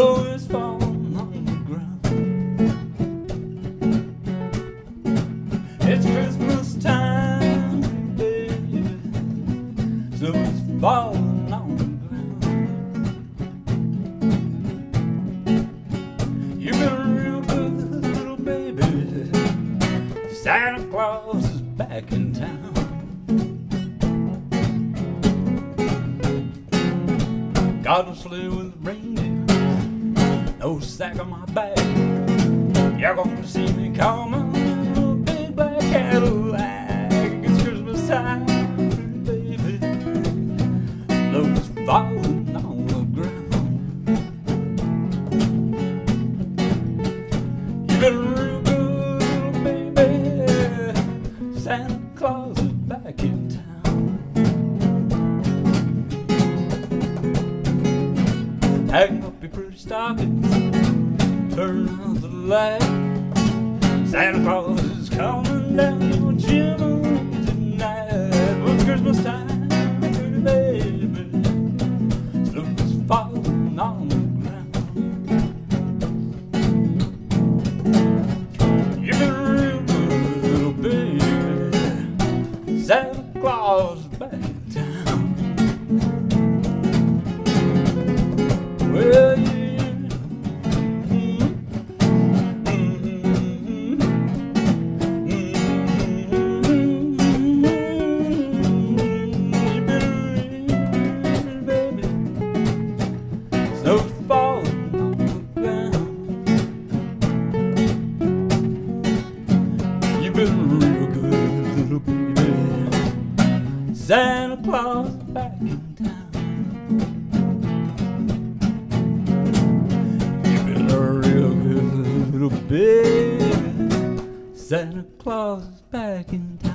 Snow is falling on the ground. It's Christmas time, baby. Snow is falling on the ground. You've been a real good little baby. Santa Claus is back in town. Got a sleigh with reindeer, no sack on my back. You're gonna see me coming in a big black Cadillac. It's Christmas time, baby. Snow is falling on the ground. You've been a real good little baby. Santa Claus is back in town. Hang up your pretty stockings, turn out the light. Santa Claus is coming down your chimney tonight. It's Christmas time, pretty baby. Snow is falling on the ground. You've been a real good little baby. Santa Claus is back in town. Well, yeah. You've been a real baby. Snow's falling on the ground. You've been a real good little baby. Santa Claus is back in town. Little baby, Santa Claus is back in town.